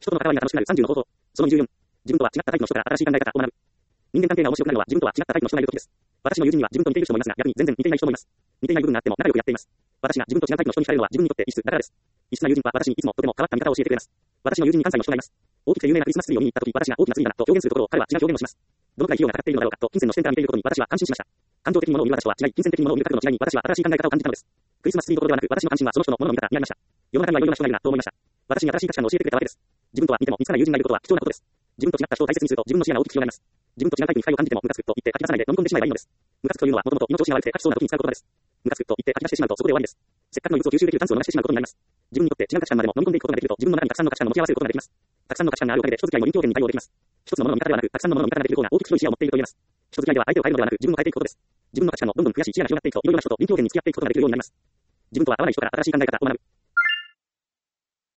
人との関わりが楽しくなる30の方法。その24。自分とは違ったタイプの人から新しい考え方を学ぶ。人間関係が面白くなるのは自分とは違ったタイプの人がいる時です。私の友人には自分と似ている人もいますが、逆に全然似ていない人もいます。似ていない部分があっても仲良くやっています。私が自分と違うタイプの人に惹かれるのは自分にとって異質だからです。異質な友人は私にいつもとても変わった見方を教えてくれます。私の友人に関西の人がいます。大きくて有名なクリスマスツリーを見に行った時、私が大きなツリーだなと表現するところを彼は違う表現をします。どのくらい費用がかかっているのだろうかと金銭の視点から見ていることに私は感心しました。感情的に物を見る私とは違い、金銭的に物を見る角度の違いに私は新しい考え方を感じたのです。クリスマスツリーどころではなく、私の関心はその人の物の見方にありました。世の中にはいろいろな人がいるなと思いました。私に新しい価値観を教えてくれたわけです。自分とは似ても似つかない友人がいることは貴重なことです。自分と違った人を大切にすると自分の視野が大きく広がります。自分と違うタイプに不快を感じてもムカつくと言って書き出さないで飲み込んでしまえばいいのです。ムカつくというのはもともと胃の調子が悪くて書きそうな時に使う言葉です。ムカつくと言って書き出してしまうとそこで終わりです。せっかくの異物を吸収できるチャンスを逃してしまうことになります。自分にとって違う価値観までも飲み込んでいくことができると自分の中にたくさんの価値観を持ち合わせることができます。たくさんの価値観があるおかげで人付き合いも臨機応変に対応できます。一つのものの見方ではなく、たくさんのものの見方ができる方が大きく広い視野を持っていると言えます。人付き合いでは相手を変えるのではなく自分を変えていくことです。自分の価値観もどんどん増やし視野が広がっていくといろいろな人と臨機応変に付き合っていくことができるようになります。自分とは合わない人から新しい考え方を学ぶ。